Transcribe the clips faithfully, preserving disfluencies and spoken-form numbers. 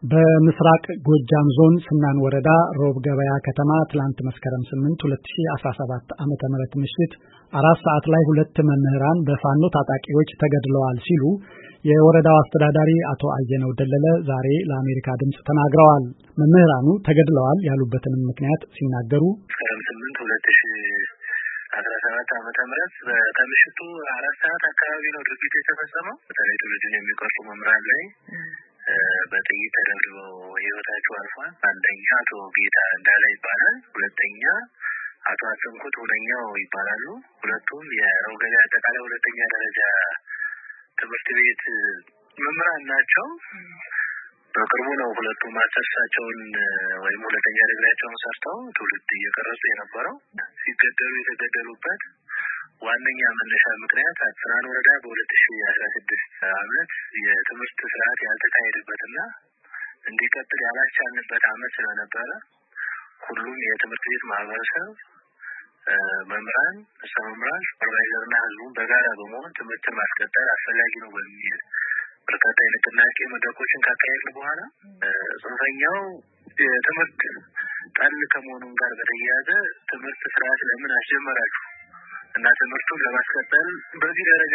በምስራቅ ጎጃም ዞን ስናን ወረዳ ሮብ ገበያ ከተማ ትላንት መስከረም ስምንት ሁለት ሺህ አስራ ሰባት ዓመተ ምህረት ምሽት አራት ሰዓት ላይ ሁለት መምህራን በፋኖ ታጣቂዎች ተገድለዋል ሲሉ የወረዳው አስተዳዳሪ አቶ አየነው ደለለ ዛሬ ለአሜሪካ ድምጽ ተናግረዋል። መምህራኑ ተገድለዋል ያሉበትን ምክንያት ሲናገሩ መስከረም ስምንት ሁለት ሺህ አስራ ሰባት ዓመተ ምህረት ከምሽቱ አራት ሰዓት አካባቢ ነው ድርጊቱ የተፈጸመው። በተለይ ትውልድን የሚቀርጹ መምህራን ላይ በጥይት ተደብድበው ህይወታቸው አልፏል። አንደኛ አቶ ጌታ እንዳለ ይባላል፣ ሁለተኛ አቶ አሰንኩት ሁለኛው ይባላሉ። ሁለቱም የሮገዳ አጠቃላይ ሁለተኛ ደረጃ ትምህርት ቤት መምህራን ናቸው። በቅርቡ ነው ሁለቱም ማስተርሳቸውን ወይም ሁለተኛ ዲግሪያቸውን ሰርተው ትውልድ እየቀረጹ የነበረው። ሲገደሉ የተገደሉበት ዋነኛ መነሻ ምክንያት ስናን ወረዳ በሁለት ሺህ አስራ ስድስት ዓመት የትምህርት ስርዓት ያልተካሄደበትና እንዲቀጥል ያላቻልንበት ዓመት ስለነበረ ሁሉም የትምህርት ቤት ማህበረሰብ መምህራን፣ መምህራን፣ ሱፐርቫይዘርና ህዝቡን በጋራ በመሆን ትምህርትን ማስቀጠል አስፈላጊ ነው በሚል በርካታ የንቅናቄ መድረኮችን ካካሄድን በኋላ ጽንፈኛው የትምህርት ጠል ከመሆኑን ጋር በተያያዘ ትምህርት ስርዓት ለምን አስጀመራችሁ እና ትምህርቱን ለማስቀጠል በዚህ ደረጃ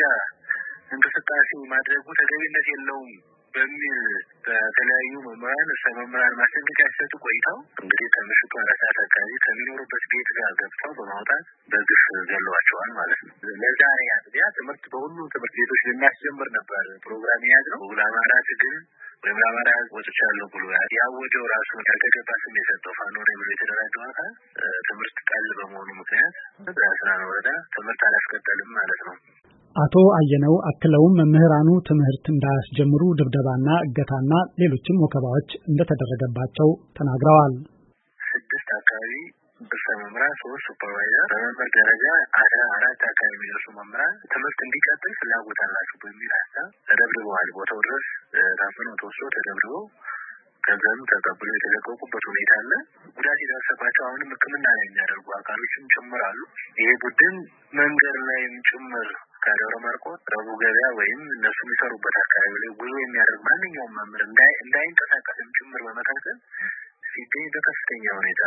እንቅስቃሴ ማድረጉ ተገቢነት የለውም በሚል በተለያዩ መምህራን መምህራን ማስጠንቀቂያ ሲሰጡ ቆይተው እንግዲህ ከምሽቱ አራት ሰዓት አካባቢ ከሚኖሩበት ቤት ጋር ገብተው በማውጣት በግፍ ገለዋቸዋል ማለት ነው። ለዛሬ አጥቢያ ትምህርት በሁሉም ትምህርት ቤቶች ልናስጀምር ነበር ፕሮግራም የያዝነው። ለአማራ ትግል ወይም ለአማራ ወጥቻለሁ ብሎ ያወጀው ራሱ ያልተገባ ስም የሰጠው ፋኖ ነው ብሎ የተደራጀው አካል ትምህርት ጠል በመሆኑ ምክንያት በስናን ወረዳ ትምህርት አላስቀጠልም ማለት ነው። አቶ አየነው አክለውም መምህራኑ ትምህርት እንዳያስጀምሩ ድብደባና እገታና ሌሎችም ወከባዎች እንደተደረገባቸው ተናግረዋል። ስድስት አካባቢ ብርሰ መምህራን፣ ሶስት ሱፐርቫይዘር፣ በመምህር ደረጃ አስራ አራት አካባቢ የሚደርሱ መምህራን ትምህርት እንዲቀጥል ፍላጎት አላቸው በሚል ሀሳብ ተደብድበዋል። ቦታው ድረስ ታፍነው ተወስዶ ተደብድበው ከዛም ተቀብሎ የተለቀቁበት ሁኔታ አለ። ጉዳት የደረሰባቸው አሁንም ሕክምና ላይ የሚያደርጉ አካሎችም ጭምራሉ። ይሄ ቡድን መንገድ ላይም ጭምር ከደብረ ማርቆስ ረቡ ገበያ ወይም እነሱ የሚሰሩበት አካባቢ ላይ ጉዞ የሚያደርግ ማንኛውም መምህር እንዳይ እንዳይንቀሳቀስም ጭምር በመከልከል ሲገኝ በከፍተኛ ሁኔታ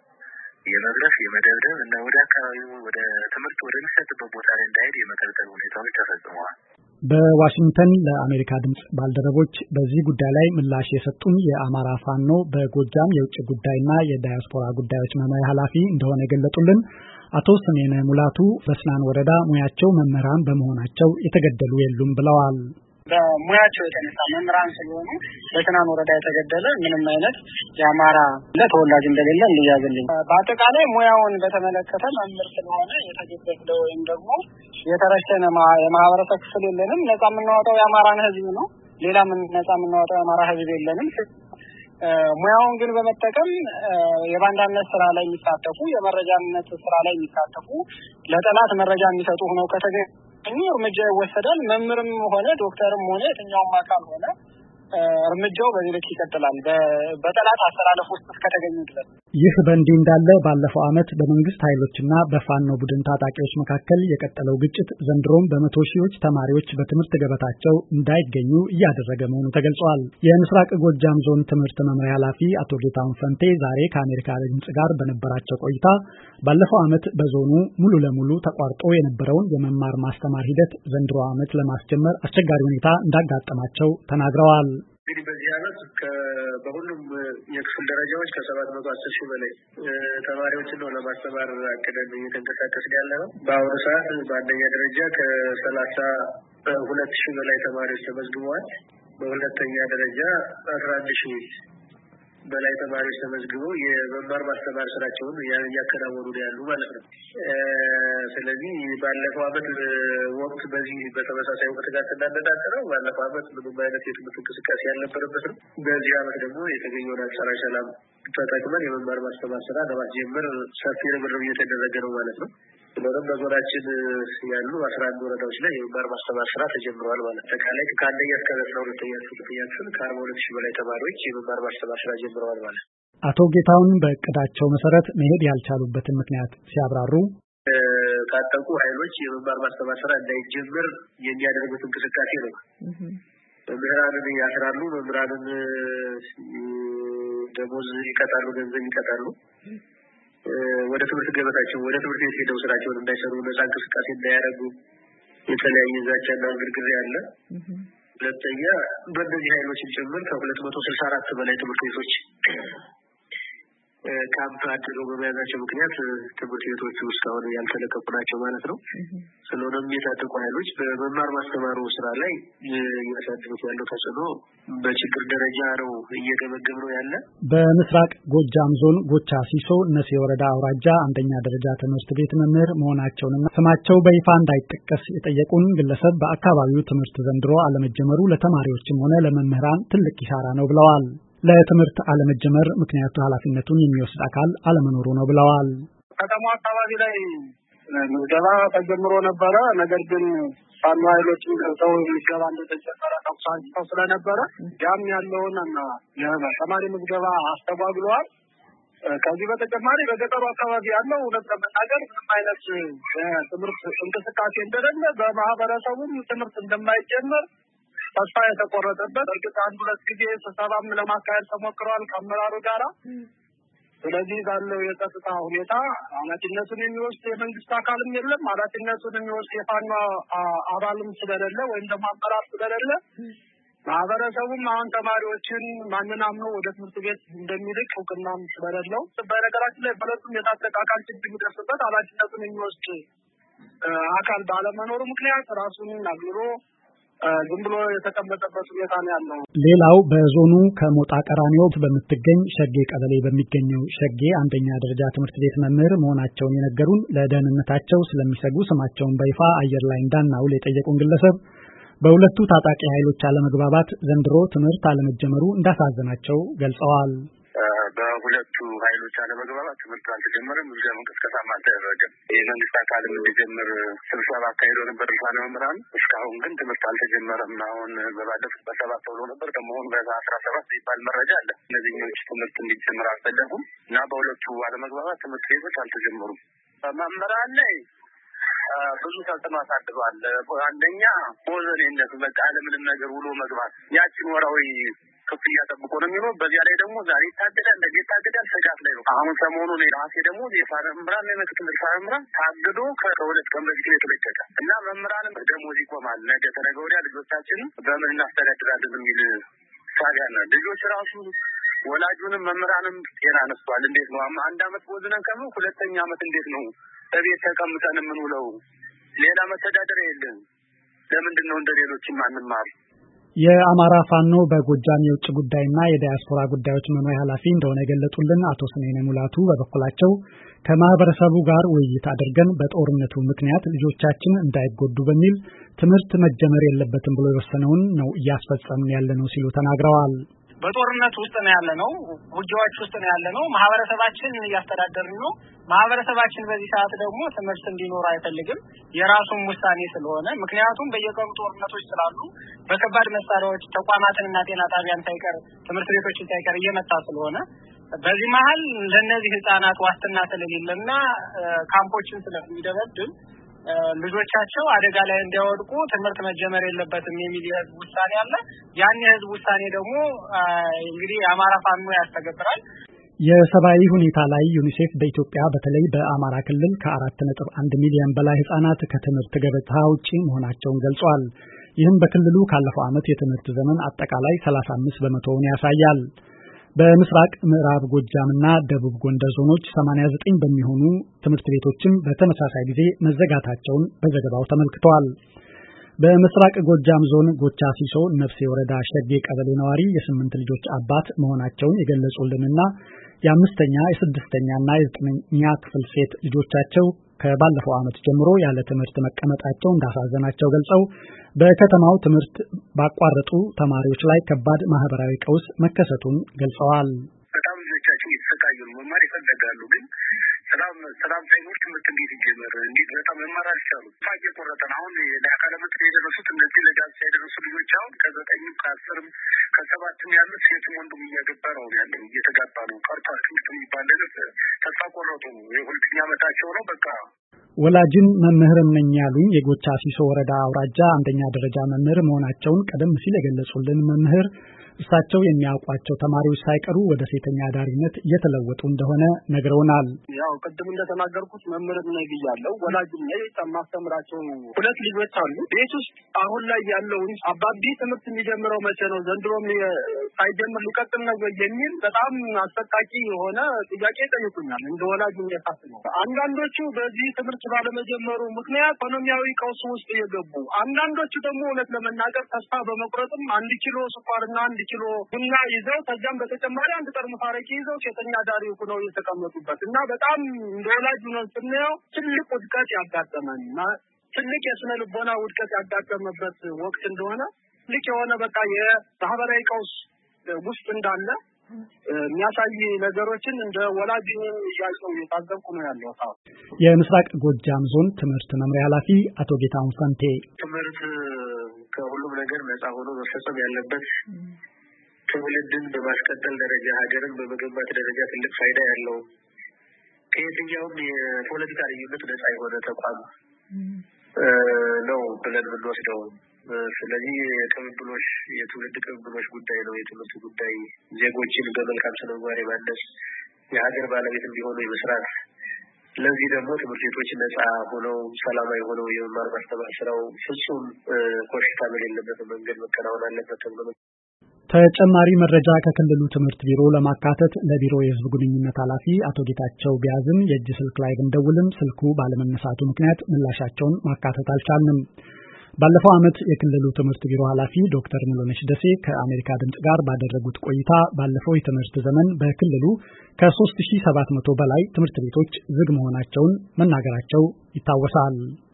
የመድረስ የመደብደብ እና ወደ አካባቢው ወደ ትምህርት ወደሚሰጥበት ቦታ ላይ እንዳይሄድ የመከልከል ሁኔታዎች ተፈጽመዋል። በዋሽንግተን ለአሜሪካ ድምጽ ባልደረቦች በዚህ ጉዳይ ላይ ምላሽ የሰጡን የአማራ ፋኖ በጎጃም የውጭ ጉዳይና የዳያስፖራ ጉዳዮች መምሪያ ኃላፊ እንደሆነ የገለጡልን አቶ ስሜነ ሙላቱ በስናን ወረዳ ሙያቸው መምህራን በመሆናቸው የተገደሉ የሉም ብለዋል። በሙያቸው የተነሳ መምህራን ስለሆኑ በስናን ወረዳ የተገደለ ምንም አይነት የአማራ ለተወላጅ እንደሌለ እንዲያዝልኝ። በአጠቃላይ ሙያውን በተመለከተ መምህር ስለሆነ የተገደለ ወይም ደግሞ የተረሸነ የማህበረሰብ ክፍል የለንም። ነፃ የምናወጣው የአማራን ህዝብ ነው። ሌላ ምን ነፃ የምናወጣው የአማራ ህዝብ የለንም። ሙያውን ግን በመጠቀም የባንዳነት ስራ ላይ የሚሳተፉ የመረጃነት ስራ ላይ የሚሳተፉ ለጠላት መረጃ የሚሰጡ ሆነው ከተገኙ እርምጃ ይወሰዳል። መምህርም ሆነ ዶክተርም ሆነ የትኛውም አካል ሆነ እርምጃው በዚህ ልክ ይቀጥላል በጠላት አስተላለፍ ውስጥ ከተገኙ ድረስ። ይህ በእንዲህ እንዳለ ባለፈው ዓመት በመንግስት ኃይሎችና በፋኖ ቡድን ታጣቂዎች መካከል የቀጠለው ግጭት ዘንድሮም በመቶ ሺዎች ተማሪዎች በትምህርት ገበታቸው እንዳይገኙ እያደረገ መሆኑ ተገልጿል። የምስራቅ ጎጃም ዞን ትምህርት መምሪያ ኃላፊ አቶ ጌታሁን ፈንቴ ዛሬ ከአሜሪካ ድምጽ ጋር በነበራቸው ቆይታ ባለፈው ዓመት በዞኑ ሙሉ ለሙሉ ተቋርጦ የነበረውን የመማር ማስተማር ሂደት ዘንድሮ ዓመት ለማስጀመር አስቸጋሪ ሁኔታ እንዳጋጠማቸው ተናግረዋል። እንግዲህ በዚህ ዓመት በሁሉም የክፍል ደረጃዎች ከሰባት መቶ አስር ሺህ በላይ ተማሪዎችን ነው ለማስተማር አቅደን እየተንቀሳቀስን ያለ ነው። በአሁኑ ሰዓት በአንደኛ ደረጃ ከሰላሳ ሁለት ሺህ በላይ ተማሪዎች ተመዝግበዋል። በሁለተኛ ደረጃ አስራ አንድ ሺህ በላይ ተማሪዎች ተመዝግበው የመማር ማስተማር ስራቸውን እያከናወኑ ያሉ ማለት ነው። ስለዚህ ባለፈው ዓመት ወቅት በዚህ በተመሳሳይ ወቅት ጋር ተናነጣጠረው ባለፈው ዓመት ምንም አይነት የትምህርት እንቅስቃሴ ያልነበረበት ነው። በዚህ ዓመት ደግሞ የተገኘውን አንጻራዊ ሰላም ተጠቅመን የመማር ማስተማር ስራ ለማስጀመር ሰፊ ርብርብ እየተደረገ ነው ማለት ነው። ስለዚህ በዞናችን ያሉ አስራ አንድ ወረዳዎች ላይ የመማር ማስተማር ስራ ተጀምሯል ማለት ነው። አጠቃላይ ከአንደኛ እስከ አስራ ሁለተኛ ክፍል ከአርባ ሁለት ሺህ በላይ ተማሪዎች የመማር ማስተማር ስራ ጀምረዋል ማለት ነው። አቶ ጌታሁን በእቅዳቸው መሰረት መሄድ ያልቻሉበትን ምክንያት ሲያብራሩ ታጠቁ ኃይሎች የመማር ማስተማር ስራ እንዳይጀምር የሚያደርጉት እንቅስቃሴ ነው። መምህራንን ያስራሉ፣ መምህራንን ደሞዝ ይቀጣሉ፣ ገንዘብ ይቀጣሉ። ወደ ትምህርት ገበታቸው ወደ ትምህርት ቤት ሄደው ስራቸውን እንዳይሰሩ ነፃ እንቅስቃሴ እንዳያደርጉ የተለያየ ዛቻና ግርግር ያለ። ሁለተኛ በእነዚህ ኃይሎችን ጭምር ከሁለት መቶ ስልሳ አራት በላይ ትምህርት ቤቶች ካምፕ አድርገው በመያዛቸው ምክንያት ትምህርት ቤቶቹ እስካሁን ያልተለቀቁ ናቸው ማለት ነው። ስለሆነም የታጠቁ ኃይሎች በመማር ማስተማሩ ስራ ላይ እያሳደሩት ያለው ተጽዕኖ በችግር ደረጃ ነው እየገመገም ነው ያለ። በምስራቅ ጎጃም ዞን ጎቻ ሲሶ እነሴ ወረዳ አውራጃ አንደኛ ደረጃ ትምህርት ቤት መምህር መሆናቸውንና ስማቸው በይፋ እንዳይጠቀስ የጠየቁን ግለሰብ በአካባቢው ትምህርት ዘንድሮ አለመጀመሩ ለተማሪዎችም ሆነ ለመምህራን ትልቅ ኪሳራ ነው ብለዋል። ለትምህርት አለመጀመር ምክንያቱ ኃላፊነቱን የሚወስድ አካል አለመኖሩ ነው ብለዋል። ከተማ አካባቢ ላይ ምዝገባ ተጀምሮ ነበረ። ነገር ግን ፋኖ ኃይሎች ሰው ምዝገባ እንደተጀመረ ተቋም ስለነበረ ያም ያለውንና የተማሪ ምዝገባ አስተጓጉለዋል። ከዚህ በተጨማሪ በገጠሩ አካባቢ ያለው እውነት ለመናገር ምንም አይነት ትምህርት እንቅስቃሴ እንደሌለ በማህበረሰቡም ትምህርት እንደማይጀመር ተስፋ የተቆረጠበት እርግጥ አንድ ሁለት ጊዜ ስብሰባም ለማካሄድ ተሞክሯል ከአመራሩ ጋራ። ስለዚህ ባለው የጸጥታ ሁኔታ ኃላፊነቱን የሚወስድ የመንግስት አካልም የለም፣ ኃላፊነቱን የሚወስድ የፋኖ አባልም ስለሌለ ወይም ደግሞ አመራር ስለሌለ ማህበረሰቡም አሁን ተማሪዎችን ማንን አምኖ ወደ ትምህርት ቤት እንደሚልክ እውቅናም ስለሌለው በነገራችን ላይ በሁለቱም የታጠቀ አካል ችግር የሚደርስበት ኃላፊነቱን የሚወስድ አካል ባለመኖሩ ምክንያት ራሱን አግልሎ ዝም ብሎ የተቀመጠበት ሁኔታ ነው ያለው። ሌላው በዞኑ ከሞጣ ቀራኒዮ በምትገኝ ሸጌ ቀበሌ በሚገኘው ሸጌ አንደኛ ደረጃ ትምህርት ቤት መምህር መሆናቸውን የነገሩን ለደህንነታቸው ስለሚሰጉ ስማቸውን በይፋ አየር ላይ እንዳናውል የጠየቁን ግለሰብ በሁለቱ ታጣቂ ኃይሎች አለመግባባት ዘንድሮ ትምህርት አለመጀመሩ እንዳሳዘናቸው ገልጸዋል። በሁለቱ ኃይሎች አለመግባባት ትምህርት አልተጀመረም፣ ምዝገባ እንቅስቃሴም አልተደረገም። የመንግስት አካልም እንዲጀምር ስብሰባ አካሂዶ ነበር ርዕሳነ መምህራን። እስካሁን ግን ትምህርት አልተጀመረም። አሁን በባለፉት በሰባት ተብሎ ነበር ከመሆኑ በአስራ ሰባት የሚባል መረጃ አለ። እነዚህኞች ትምህርት እንዲጀምር አልፈለጉም እና በሁለቱ አለመግባባት ትምህርት ቤቶች አልተጀመሩም። መምህራን ላይ ብዙ ተጽዕኖ አሳድሯል። አንደኛ ሞዘኔነት በቃ ለምንም ነገር ውሎ መግባት ያችን ወራዊ ክፍያ ጠብቆ ነው የሚኖር። በዚያ ላይ ደግሞ ዛሬ ታገዳል ነገ ታገዳል ስጋት ላይ ነው። አሁን ሰሞኑን ራሴ ደግሞ የፋኖ መምህራን የምክትል ፋኖ መምህራን ታግዶ ከሁለት ቀን በፊት ነው የተለቀቀ እና መምህራንም ደሞዝ ይቆማል ነገ ተነገ ወዲያ ልጆቻችን በምን እናስተዳድራለን የሚል ሳቢያ ነው። ልጆች ራሱ ወላጁንም መምህራንም ጤና ነስቷል። እንዴት ነው አንድ አመት ወዝነን ከመ ሁለተኛ አመት እንዴት ነው በቤት ተቀምጠን የምንውለው? ሌላ መተዳደሪያ የለም። ለምንድን ነው እንደሌሎችም አንማር? የአማራ ፋኖ በጎጃም የውጭ ጉዳይና የዳያስፖራ ጉዳዮች መምሪያ ኃላፊ እንደሆነ የገለጹልን አቶ ስሜነ ሙላቱ በበኩላቸው ከማህበረሰቡ ጋር ውይይት አድርገን በጦርነቱ ምክንያት ልጆቻችን እንዳይጎዱ በሚል ትምህርት መጀመር የለበትም ብሎ የወሰነውን ነው እያስፈጸምን ያለነው ሲሉ ተናግረዋል። በጦርነት ውስጥ ነው ያለነው፣ ውጊያዎች ውስጥ ነው ያለነው። ማህበረሰባችን እያስተዳደርን ነው። ማህበረሰባችን በዚህ ሰዓት ደግሞ ትምህርት እንዲኖር አይፈልግም የራሱን ውሳኔ ስለሆነ። ምክንያቱም በየቀኑ ጦርነቶች ስላሉ በከባድ መሳሪያዎች ተቋማትንና ጤና ጣቢያን ሳይቀር ትምህርት ቤቶችን ሳይቀር እየመታ ስለሆነ በዚህ መሀል ለነዚህ ህፃናት ዋስትና ስለሌለና ካምፖችን ስለሚደበድብ ልጆቻቸው አደጋ ላይ እንዲያወድቁ ትምህርት መጀመር የለበትም የሚል የህዝብ ውሳኔ አለ። ያን የህዝብ ውሳኔ ደግሞ እንግዲህ የአማራ ፋኖ ያስተገብራል። የሰብአዊ ሁኔታ ላይ ዩኒሴፍ በኢትዮጵያ በተለይ በአማራ ክልል ከአራት ነጥብ አንድ ሚሊዮን በላይ ህጻናት ከትምህርት ገበታ ውጪ መሆናቸውን ገልጿል። ይህም በክልሉ ካለፈው ዓመት የትምህርት ዘመን አጠቃላይ ሰላሳ አምስት በመቶውን ያሳያል። በምስራቅ ምዕራብ ጎጃምና ደቡብ ጎንደር ዞኖች ሰማንያ ዘጠኝ በሚሆኑ ትምህርት ቤቶችም በተመሳሳይ ጊዜ መዘጋታቸውን በዘገባው ተመልክቷል። በምስራቅ ጎጃም ዞን ጎቻ ሲሶ ነፍሴ ወረዳ ሸጌ ቀበሌ ነዋሪ የስምንት ልጆች አባት መሆናቸውን የገለጹልንና የአምስተኛ የስድስተኛና የዘጠነኛ ክፍል ሴት ልጆቻቸው ከባለፈው ዓመት ጀምሮ ያለ ትምህርት መቀመጣቸው እንዳሳዘናቸው ገልጸው በከተማው ትምህርት ባቋረጡ ተማሪዎች ላይ ከባድ ማህበራዊ ቀውስ መከሰቱን ገልጸዋል። በጣም ልጆቻችን እየተሰቃዩ ነው። መማር ይፈልጋሉ፣ ግን ሰላም ሰላም ሳይኖር ትምህርት እንዴት ይጀምር? እንዴት በጣም መማር አልቻሉ። ፋቂ ቆረጠን። አሁን ለአካለ መጠን የደረሱት እነዚህ ለጋብቻ የደረሱ ልጆች አሁን ከዘጠኝም ከአስርም ከሰባትም ያሉት ሴትም ወንዱም እያገባ ነው ያለው፣ እየተጋባ ነው። ቀርቷል። ትምህርት የሚባል ነገር ተስፋ ቆረጡ። የሁለተኛ ዓመታቸው ነው በቃ። ወላጅን መምህርም ነኝ ያሉኝ የጎቻ ሲሶ ወረዳ አውራጃ አንደኛ ደረጃ መምህር መሆናቸውን ቀደም ሲል የገለጹልን መምህር እሳቸው የሚያውቋቸው ተማሪዎች ሳይቀሩ ወደ ሴተኛ አዳሪነት እየተለወጡ እንደሆነ ነግረውናል። ያው ቅድም እንደተናገርኩት መምህር ነኝ ብያለሁ። ወላጅም ነኝ። የማስተምራቸው ሁለት ልጆች አሉ። ቤት ውስጥ አሁን ላይ ያለውን አባቢ ትምህርት የሚጀምረው መቼ ነው? ዘንድሮም ሳይጀምር ሊቀጥል ነው የሚል በጣም አሰቃቂ የሆነ ጥያቄ ጠይቁኛል። እንደ ወላጅ ነው። አንዳንዶቹ በዚህ ትምህርት ባለመጀመሩ ምክንያት ኢኮኖሚያዊ ቀውስ ውስጥ የገቡ፣ አንዳንዶቹ ደግሞ እውነት ለመናገር ተስፋ በመቁረጥም አንድ ኪሎ ስኳርና አንድ ኪሎ ቡና ይዘው ከዛም በተጨማሪ አንድ ጠርሙስ አረቄ ይዘው ሴተኛ አዳሪ ሆነው የተቀመጡበት እና በጣም እንደ ወላጅ ነው ስናየው ትልቅ ውድቀት ያጋጠመንና ትልቅ የስነ ልቦና ውድቀት ያጋጠመበት ወቅት እንደሆነ ትልቅ የሆነ በቃ የማህበራዊ ቀውስ ውስጥ እንዳለ የሚያሳይ ነገሮችን እንደ ወላጅ እያየሁ የታዘብኩ ነው ያለው። ታው የምስራቅ ጎጃም ዞን ትምህርት መምሪያ ኃላፊ አቶ ጌታሁን ፈንቴ ትምህርት ከሁሉም ነገር ነፃ ሆኖ መፈጸም ያለበት ትውልድን በማስቀጠል ደረጃ ሀገርን በመገንባት ደረጃ ትልቅ ፋይዳ ያለው ከየትኛውም የፖለቲካ ልዩነት ነፃ የሆነ ተቋም ነው ብለን የምንወስደው። ስለዚህ የቅብብሎሽ የትውልድ ቅብብሎሽ ጉዳይ ነው የትምህርት ጉዳይ። ዜጎችን በመልካም ስነ ምግባር የማነጽ የሀገር ባለቤት እንዲሆኑ የመስራት፣ ለዚህ ደግሞ ትምህርት ቤቶች ነፃ ሆነው ሰላማዊ ሆነው የመማር ማስተማር ስራው ፍጹም ኮሽታ በሌለበት መንገድ መከናወን አለበት ተብሎ ተጨማሪ መረጃ ከክልሉ ትምህርት ቢሮ ለማካተት ለቢሮ የህዝብ ግንኙነት ኃላፊ አቶ ጌታቸው ቢያዝም የእጅ ስልክ ላይ ብንደውልም ስልኩ ባለመነሳቱ ምክንያት ምላሻቸውን ማካተት አልቻልንም። ባለፈው ዓመት የክልሉ ትምህርት ቢሮ ኃላፊ ዶክተር ሙሉነሽ ደሴ ከአሜሪካ ድምጽ ጋር ባደረጉት ቆይታ ባለፈው የትምህርት ዘመን በክልሉ ከ ሶስት ሺህ ሰባት መቶ በላይ ትምህርት ቤቶች ዝግ መሆናቸውን መናገራቸው ይታወሳል።